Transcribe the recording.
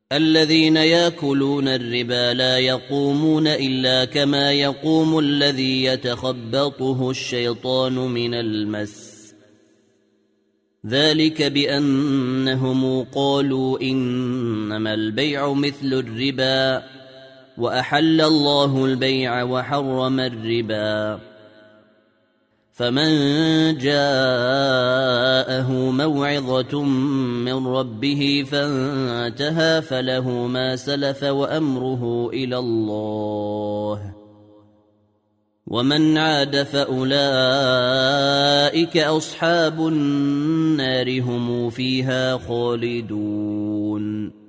الذين يأكلون الربا لا يقومون إلا كما يقوم الذي يتخبطه الشيطان من المس، ذلك بأنهم قالوا إنما البيع مثل الربا وأحل الله البيع وحرم الربا. فمن جاءه موعظة من ربه فانتهى فله ما سلف وأمره إلى الله، ومن عاد فأولئك أصحاب النار هم فيها خالدون.